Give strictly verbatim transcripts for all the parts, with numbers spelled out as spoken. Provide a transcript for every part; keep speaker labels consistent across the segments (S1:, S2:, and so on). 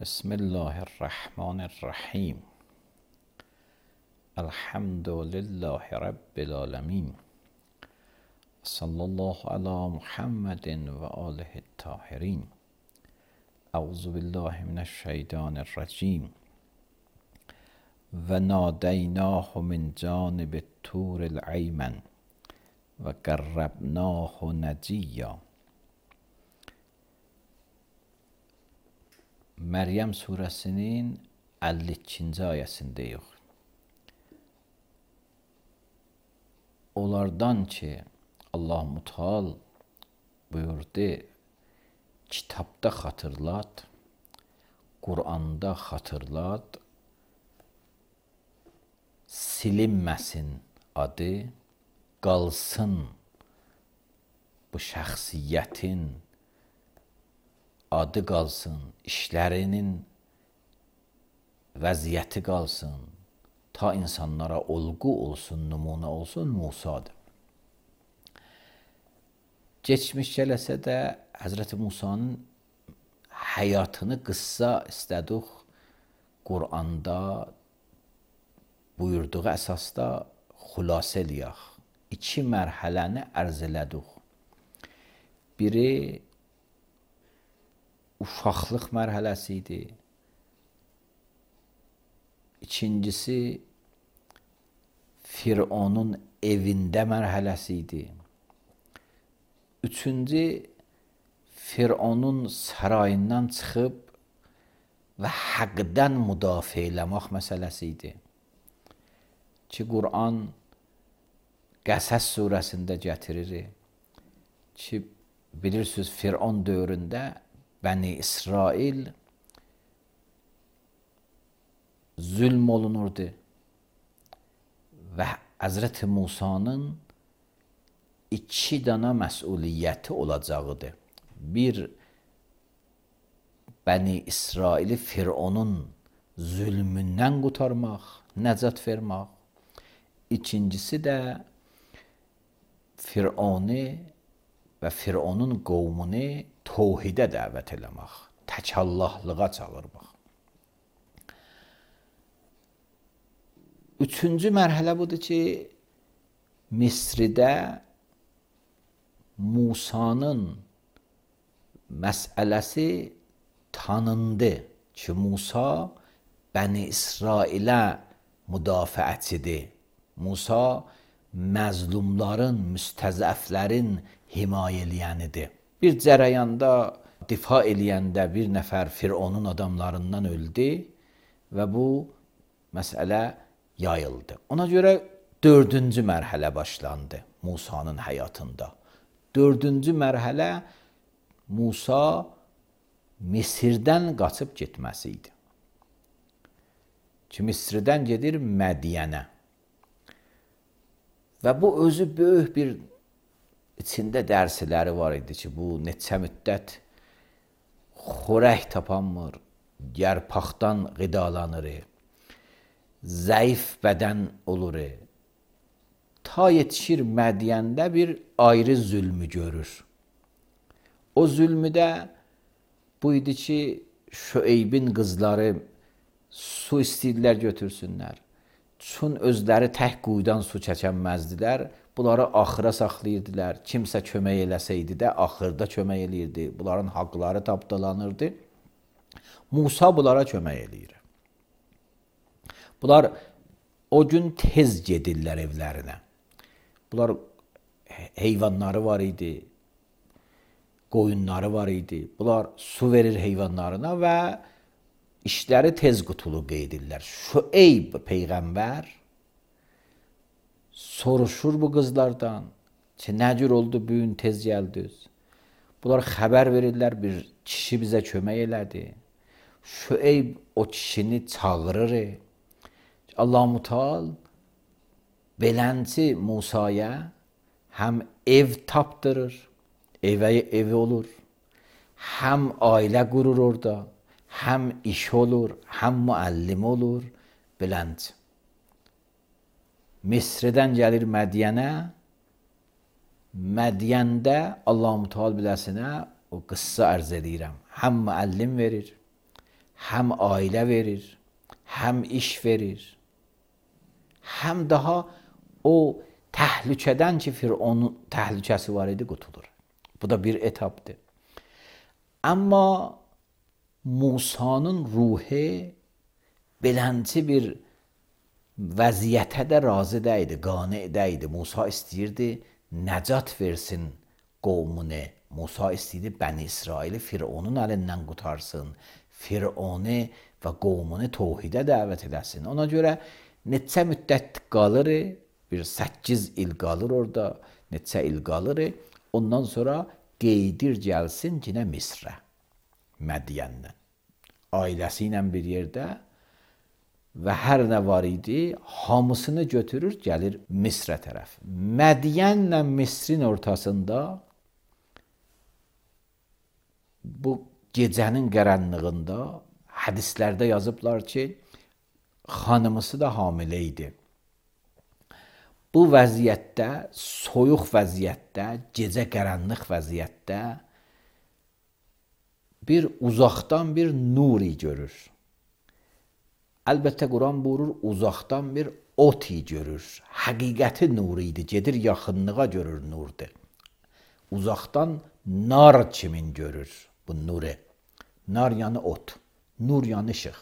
S1: بسم الله الرحمن الرحیم. الحمد لله رب العالمین. صلی الله علی محمد و آله الطاهرین. اعوذ بالله من الشیطان الرجیم. و نادیناه من جانب الطور الایمن و قربناه نجیا. Məryəm surəsinin əlli ikinci ayəsindəyik. Onlardan ki, Allah Müteal buyurdu, kitabda xatırlat, Qur'anda xatırlat, silinməsin adı, qalsın bu şəxsiyyətin adı qalsın, işlərinin vəziyyəti qalsın, ta insanlara olğu olsun, nümunə olsun Musadır. Geçmiş gələsə də Həzrəti Musanın həyatını qıssa istədik Qur'anda buyurduğu əsasda xülasə eləyək. İki mərhələni ərz elədik. Biri uşaqlıq mərhələsi idi. İkincisi Fironun evində mərhələsi idi. Üçüncü Fironun sarayından çıxıb və həqdən müdafiə eləmək məsələsi idi. Ki Qur'an Qəsəs surəsində gətirir ki, bilirsiniz Firon dövründə Bəni İsrail zülm olunurdu və Həzrəti Musanın iki dana məsuliyyəti olacaqdı. Bir, Bəni İsraili Fironun zülmündən qurtarmaq, nəcat vermək. İkincisi də Fironu və Fironun qovmunu tövhidə dəvət eləmək, təkallahlığa çağırmaq. Üçüncü mərhələ budur ki, Misridə Musanın məsələsi tanındı ki, Musa Bəni İsrailə müdafiəçidir. Musa məzlumların, müstəzəflərin himayə eləyənidir. Bir cərəyanda difa eləyəndə bir nəfər Fironun adamlarından öldü və bu məsələ yayıldı. Ona görə dördüncü mərhələ başlandı Musanın həyatında. Dördüncü mərhələ Musa Misirdən qaçıb getməsi idi. Ki Misirdən gedir Mədiyənə. Və bu özü böyük bir içində dərsləri var idi ki, bu neçə müddət xörək tapanmır, yarpaqdan qidalanır, zəif bədən olur. Ta yetişir Mədiyəndə bir ayrı zülmü görür. O zülmü də bu idi ki, Şüeybin qızları su istəyirlər götürsünlər. Çün özləri tək quyudan su çəkənməzdilər. Bunları axıra saxlayırdılar. Kimsə kömək eləsəydi də axırda kömək eləyirdi. Bunların haqları tapdalanırdı. Musa bunlara kömək eləyir. Bunlar o gün tez gedirlər evlərinə. Bunlar heyvanları var idi. Qoyunları var idi. Bunlar su verir heyvanlarına və işləri tez qutuluq edirlər. Şüeyb peyğəmbər soruşur bu qızlardan ki, nə cür oldu, bu gün tez gəldiniz. Bunlar xəbər verirlər, bir kişi bizə kömək elədi. Şüeyb o kişini çağırır. Allah Müteal belənci Musaya həm ev tapdırır, evə evi olur, həm ailə qurur orada, həm iş olur, həm müəllim olur, belənc. Misrdən gəlir Mədiyənə, Mədiyəndə Allah Müteal biləsinə o qıssa ərz edirəm. Həm müəllim verir, həm ailə verir, həm iş verir, həm daha o təhlükədən ki, Fironun təhlükəsi var idi, qutulur. Bu da bir etapdır. Amma Musanın ruhu belənci bir vəziyyətə də razı deyildi, qane deyildi. Musa istəyirdi nəcat versin qovmunu. Musa istəyirdi Bəni İsraili Fironun əlindən qutarsın. Fironu və qovmunu tövhidə dəvət eləsin. Ona görə neçə müddət qalır, bir səkkiz il qalır orada, neçə il qalır. Ondan sonra qeydir gəlsin yenə Misrə, Mədiyəndən. Ailəsi ilə bir yerdə və hər nə var idi, hamısını götürür, gəlir Misrə tərəf. Mədiyənlə Misrin ortasında bu gecənin qaranlığında hədislərdə yazıblar ki, xanımısı da hamilə idi. Bu vəziyyətdə, soyuq vəziyyətdə, gecə qaranlıq vəziyyətdə bir uzaqdan bir nuri görür. Əlbəttə Quran buyurur, uzaqdan bir oti görür. Həqiqəti nur idi, gedir yaxınlığa görür nurdur. Uzaqdan nar kimin görür bu nuru? Nar yanı ot, nur yanı işıq.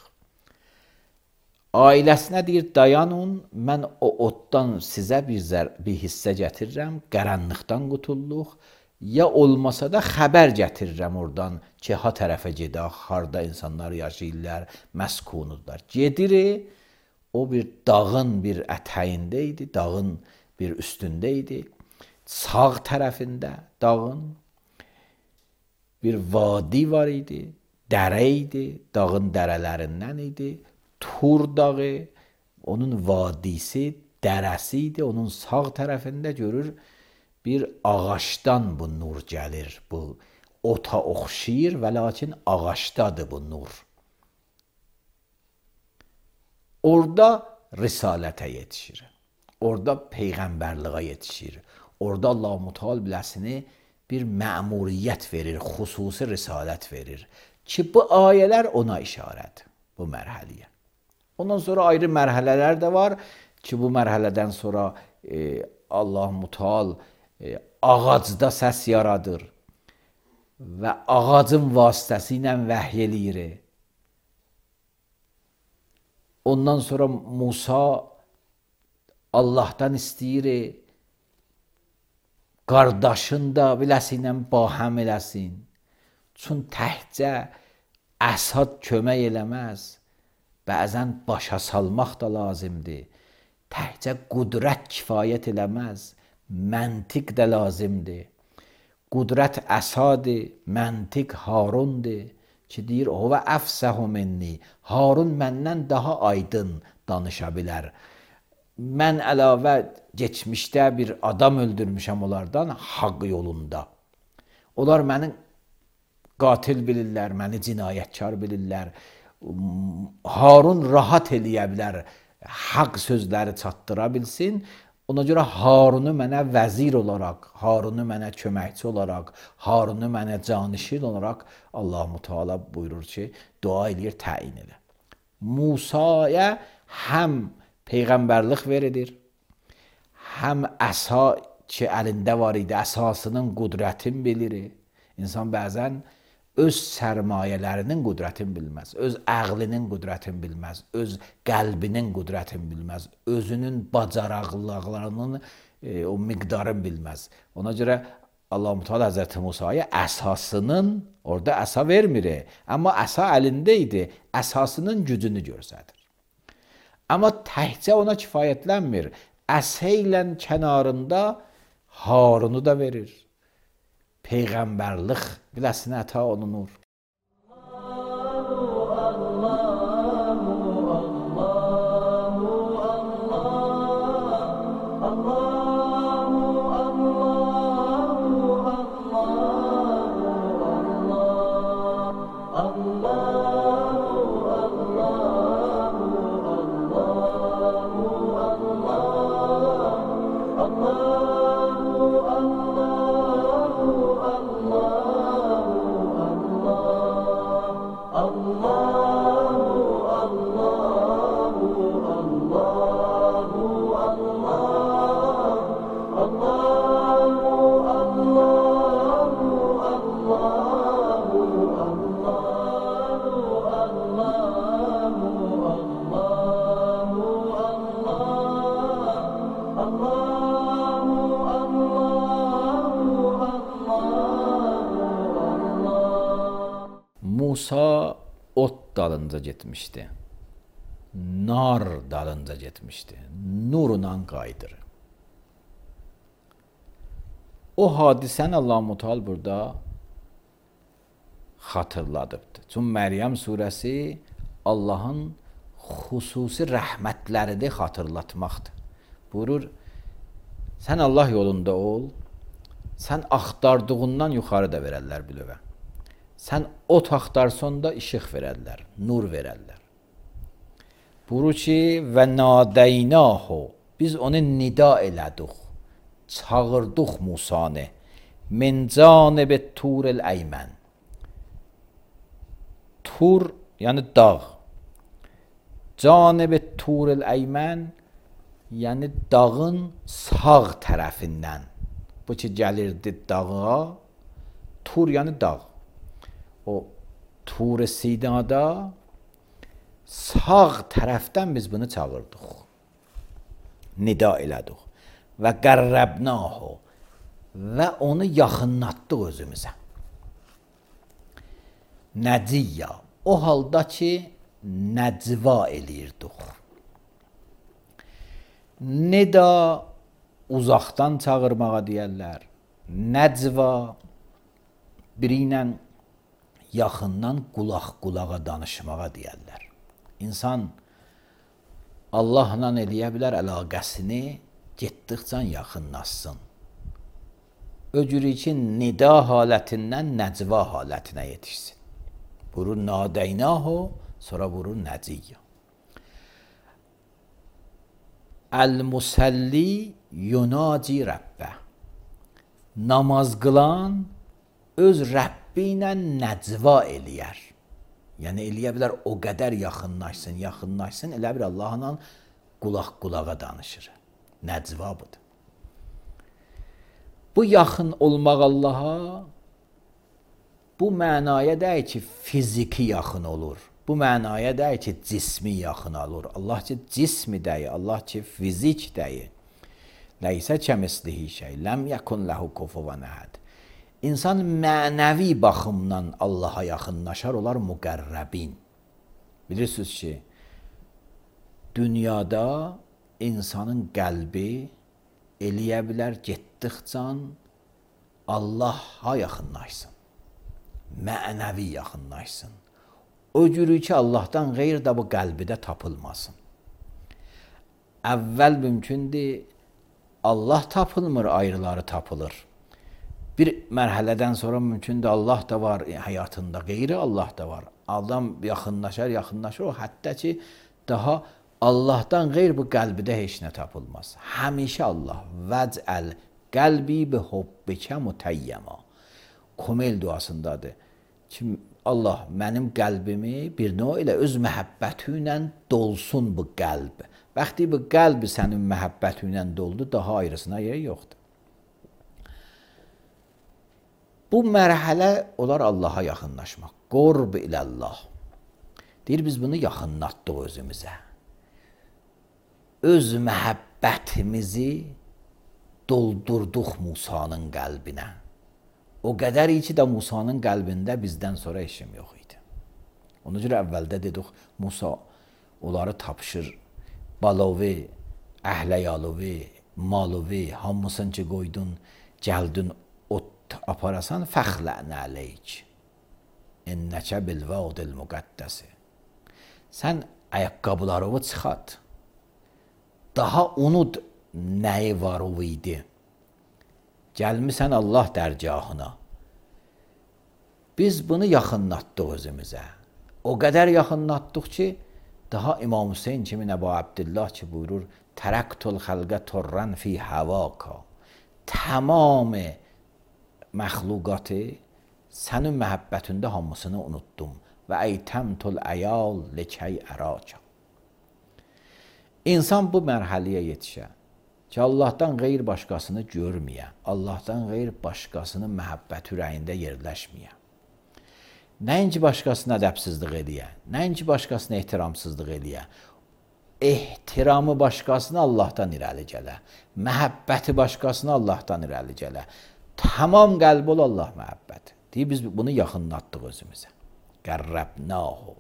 S1: Ailəsinə deyir, dayanın, mən o otdan sizə bir, zər, bir hissə gətirirəm, qaranlıqdan qutulluq, ya olmasa da xəbər gətirirəm oradan ki, ha tərəfə gedək, harda insanlar yaşayırlar, məskunudlar. Gedir, o bir dağın bir ətəyində idi, dağın bir üstündə idi, sağ tərəfində dağın bir vadi var idi, dərə idi, dağın dərələrindən idi, Tur dağı, onun vadisi, dərəsi idi, onun sağ tərəfində görür, bir ağaçdan bu nur gəlir, bu ota oxşayır və lakin ağaçdadır bu nur. Orada risalətə yetişir, orada peyğəmbərliğə yetişir, orada Allah-u Teala biləsini bir məmuriyyət verir, xüsusi risalət verir ki, bu ayələr ona işarədir, bu mərhələyə. Ondan sonra ayrı mərhələlər də var ki, bu mərhələdən sonra e, Allah-u Teala e, ağacda səs yaradır və ağacın vasitəsi ilə vəhy eləyir. Ondan sonra Musa Allahdan istəyir, qardaşın da biləsi ilə bahəm eləsin. Çün təhcə əsad kömək eləməz. Bəzən başa salmaq da lazımdır. Təhcə qudrət kifayət eləməz. Məntiq də lazımdır. Qudrət əsadır, məntiq Harundur. Ki deyir, o və əfsəhu minni. Harun məndən daha aydın danışa bilər. Mən əlavə geçmişdə bir adam öldürmüşəm onlardan haqq yolunda. Onlar məni qatil bilirlər, məni cinayətkar bilirlər. Harun rahat eləyə bilər, haqq sözləri çatdıra bilsin. Ona görə Harunu mənə vəzir olaraq, Harunu mənə köməkçi olaraq, Harunu mənə canişin olaraq Allah-u Teala buyurur ki, dua eləyir, təyin elə. Musaya həm peyğəmbərlik verilir, həm əsa ki əlində var idi, əsasının qudrətini bilir. İnsan bəzən öz sərmayələrinin qudrətini bilməz, öz əqlinin qudrətini bilməz, öz qəlbinin qudrətini bilməz, özünün bacaraqlarının e, o miqdarını bilməz. Ona görə Allah-u Teala Həzrəti Musaya əsasının, orada əsa vermir, amma əsa əlində idi, əsasının gücünü göstərir. Amma təhcə ona kifayətlənmir, əsə ilə kənarında Harunu da verir. Peyğəmbərlik biləsinə əta olunur.
S2: Allah
S1: Musa ot dalınca getmişdi. Nar dalınca getmişdi. Nurla qayıdır. O hadisəni Allah-u Teala burada xatırladıbdır. Çünki Məryəm surəsi Allahın xüsusi rəhmətlərini xatırlatmaqdır. Buyurur, sən Allah yolunda ol, sən axtardığından yuxarı da verərlər bilövə. Sən ot axtarsan da işıq verərlər, nur verərlər. Buyurur ki, və nadəynahu, biz onu nida elədik, çağırdıq Musanı, min canib turil əymən. Tur, yəni dağ. Canib turil əymən, yəni dağın sağ tərəfindən. Bu ki, gəlirdi dağa, tur yəni dağ. O Tur-i Sinada sağ tərəfdən biz bunu çağırdıq. Nida elədik. Və qərrəbnahu və onu yaxınlatdıq özümüzə. Nəciyya, o halda ki, nəcva eləyirdik. Nida uzaqdan çağırmağa deyərlər. Nəcva biri ilə yaxından qulaq-qulağa danışmağa deyərlər. İnsan Allahla eləyə bilər əlaqəsini getdikcə yaxınlaşsın. Öcürü ki, nida halətindən nəcva halətinə yetişsin. Buyurur nadəynahu, sonra buyurur nəciyyə. Əl-musalli yunaci Rəbbə. Namaz qılan öz Rəbb ilə nəcva eləyər. Yəni eləyə bilər o qədər yaxınlaşsın, yaxınlaşsın, elə bir Allahla qulaq-qulağa danışır. Nəcva budur. Bu yaxın olmaq Allaha bu mənaya deyil ki, fiziki yaxın olur. Bu mənaya deyil ki, cismi yaxın olur. Allah ki, cismi deyil, Allah ki, fizik deyil. Ləysə kəmislihi şey, ləm yəkun ləhu kufuvan əhəd. İnsan mənəvi baxımdan Allaha yaxınlaşar, olar müqərrəbin. Bilirsiniz ki, dünyada insanın qəlbi eləyə bilər getdikcə Allaha yaxınlaşsın, mənəvi yaxınlaşsın. O cürü ki, Allahdan qeyr də bu qəlbidə tapılmasın. Əvvəl mümkündür, Allah tapılmır, ayrıları tapılır. Bir mərhələdən sonra mümkündür, Allah da var həyatında, qeyri Allah da var. Adam yaxınlaşar, yaxınlaşır, o hətta ki, daha Allahdan qeyr bu qəlbidə heç nə tapılmaz. Həmişə Allah, vəcəl qəlbi bi hubbikə mütəyyəma. Komel duasındadır ki, Allah mənim qəlbimi bir növ ilə öz məhəbbəti ilə dolsun bu qəlb. Vaxtı bu qəlb sənin məhəbbəti ilə doldu, daha ayrısına yer yoxdur. Bu mərhələ olar Allaha yaxınlaşmaq. Qurb iləllah. Deyir, biz bunu yaxınlatdıq özümüzə. Öz məhəbbətimizi doldurduq Musanın qəlbinə. O qədər ki də Musanın qəlbində bizdən sonra işim yox idi. Ona görə əvvəldə dedik, Musa onları tapışır. Balovi, əhləyalıvi, malıvi, hamısını ki qoydun, gəldin, aparasan fəxlən əleyk. İnnəkə bilvədil müqəddəsi. Sən ayaqqabılarını çıxart. Daha unut nəyi var o idi. Gəlmisən Allah dərgahına. Biz bunu yaxınlatdıq özümüzə. O qədər yaxınlatdıq ki, daha İmam Hüseyin kimi Əbu Abdillah ki buyurur, tərəqtul xəlqə turran fi həvaka. Tamamı məxluqatı sənin məhəbbətində hamısını unutdum və eytəmtul əyal likəy əraka. İnsan bu mərhələyə yetişə ki, Allahdan qeyr başqasını görməyə, Allahdan qeyr başqasının məhəbbət ürəyində yerləşməyə. Nəinki başqasına ədəbsizlik eləyə, nəinki başqasına ehtiramsızlıq eləyə, ehtiramı başqasına Allahdan irəli gələ, məhəbbəti başqasına Allahdan irəli gələ. Tamam qəlb ol Allah məhəbbəti. Deyib, biz bunu yaxınlatdıq özümüzə. Qərrəbnahu.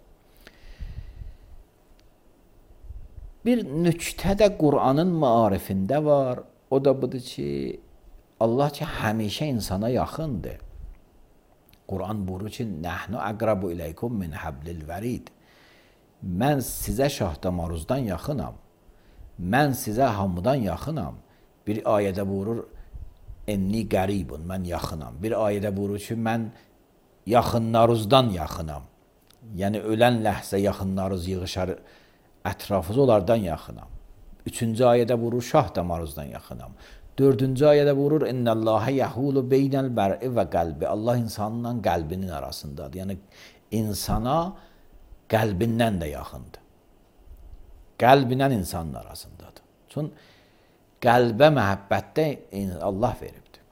S1: Bir nüktə də Qur'anın maarifində var. O da budur ki, Allah ki, həmişə insana yaxındır. Qur'an buyurur ki, nəhnu əqrabu iləykum min həblil vərid. Mən sizə şahdamaruzdan yaxınam. Mən sizə hamıdan yaxınam. Bir ayədə buyurur, enni qəribun, mən yaxınam. Bir ayədə buyurur ki, mən yaxınlaruzdan yaxınam. Yəni, ölən ləhzə yaxınlaruz yığışar, ətrafız onlardan yaxınam. Üçüncü ayədə buyurur, şah damaruzdan yaxınam. Dördüncü ayədə buyurur, innəlləhə yəhulu beynəl bər'i və qəlbi. Allah insanla qəlbinin arasındadır. Yəni, insana qəlbindən də yaxındır. Qəlbindən insanın arasındadır. Çünki qəlbə məhəbbətdə Allah veribdir.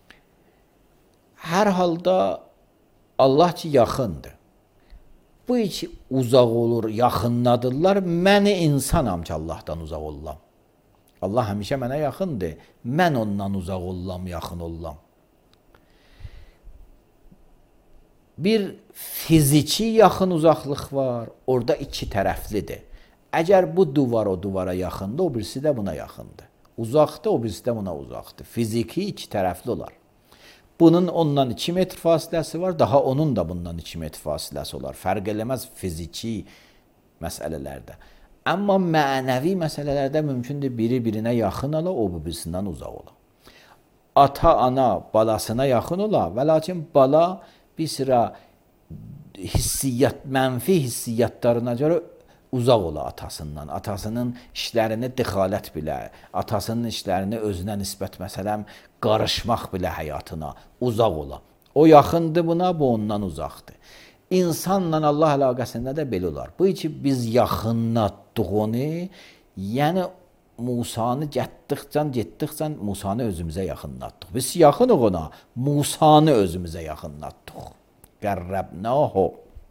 S1: Hər halda Allah ki, yaxındır. Bu iki uzaq olur, yaxınladırlar. Məni insanam ki, Allahdan uzaq olam. Allah həmişə mənə yaxındır. Mən ondan uzaq olam, yaxın olam. Bir fiziki yaxın uzaqlıq var. Orada iki tərəflidir. Əgər bu duvar o duvara yaxındır, o birisi də buna yaxındır. Uzaqdır, o birisi də buna uzaqdır. Fiziki iki tərəfli olar. Bunun ondan iki metr fasiləsi var, daha onun da bundan iki metr fasiləsi olar. Fərq eləməz fiziki məsələlərdə. Amma mənəvi məsələlərdə mümkündür biri birinə yaxın ola, o birisindən uzaq ola. Ata, ana balasına yaxın ola və lakin bala bir sıra hissiyyat, mənfi hissiyyatlarına görə uzaq ola atasından. Atasının işlərini dixalət bilə, atasının işlərini özünə nisbət məsələn qarışmaq bilə həyatına uzaq ola. O yaxındır buna, bu ondan uzaqdır. İnsanla Allah əlaqəsində də belə olar. Bu ki, biz yaxınlatdıq onu, yəni Musanı getdikcə, getdikcə Musanı özümüzə yaxınlatdıq. Biz yaxınıq ona, Musanı özümüzə yaxınlatdıq. Qərrəbnahu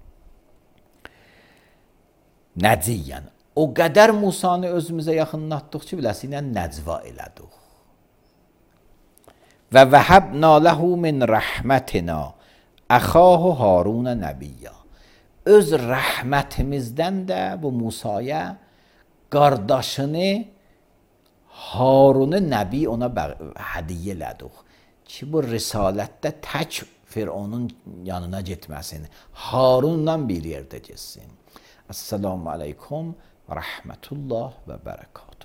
S1: nəciyən. O qədər Musanı özümüzə yaxınlatdıq ki, biləsinə nəcva elədik. Və vəhəbna ləhu min rəhmətina əxahu Haruna nəbiyyə. Öz rəhmətimizdən də bu Musaya qardaşını Harunu nəbi ona hədiyyə elədik ki, bu risalətdə tək Fironun yanına getməsin. Harunla bir yerdə getsin. Esselamu aleykum və rəhmətullah və bərəkatuhu.